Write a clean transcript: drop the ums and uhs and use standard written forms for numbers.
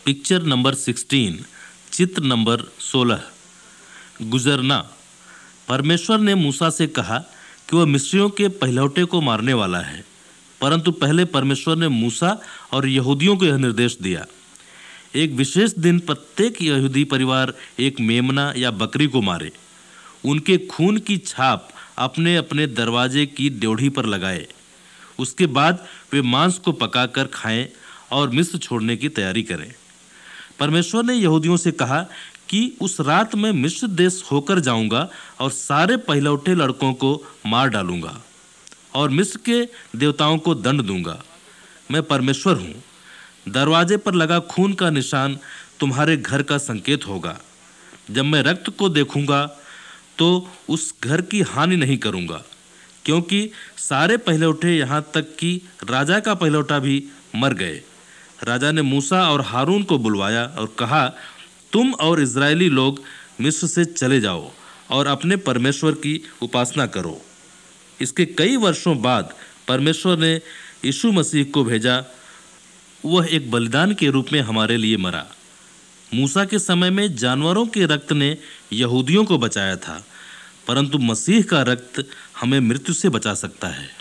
Picture number 16, चित्र number 16। गुजरना। परमेश्वर ने मूसा से कहा कि वह मिस्रियों के पहलौठे को मारने वाला है, परंतु पहले परमेश्वर ने मूसा और यहूदियों को यह निर्देश दिया, एक विशेष दिन प्रत्येक यहूदी परिवार एक मेमना या बकरी को मारे, उनके खून की छाप अपने अपने दरवाजे की ड्योढ़ी पर लगाए। उसके बाद वे मांस को पकाकर खाएं और मिस्र छोड़ने की तैयारी करें। परमेश्वर ने यहूदियों से कहा कि उस रात मैं मिस्र देश होकर जाऊंगा और सारे पहलौठे लड़कों को मार डालूंगा और मिस्र के देवताओं को दंड दूंगा। मैं परमेश्वर हूँ। दरवाजे पर लगा खून का निशान तुम्हारे घर का संकेत होगा। जब मैं रक्त को देखूंगा तो उस घर की हानि नहीं करूंगा, क्योंकि सारे पहलौठे यहाँ तक कि राजा का पहलौठा भी मर गए। राजा ने मूसा और हारून को बुलवाया और कहा, तुम और इजरायली लोग मिस्र से चले जाओ और अपने परमेश्वर की उपासना करो। इसके कई वर्षों बाद परमेश्वर ने यीशु मसीह को भेजा। वह एक बलिदान के रूप में हमारे लिए मरा। मूसा के समय में जानवरों के रक्त ने यहूदियों को बचाया था, परंतु मसीह का रक्त हमें मृत्यु से बचा सकता है।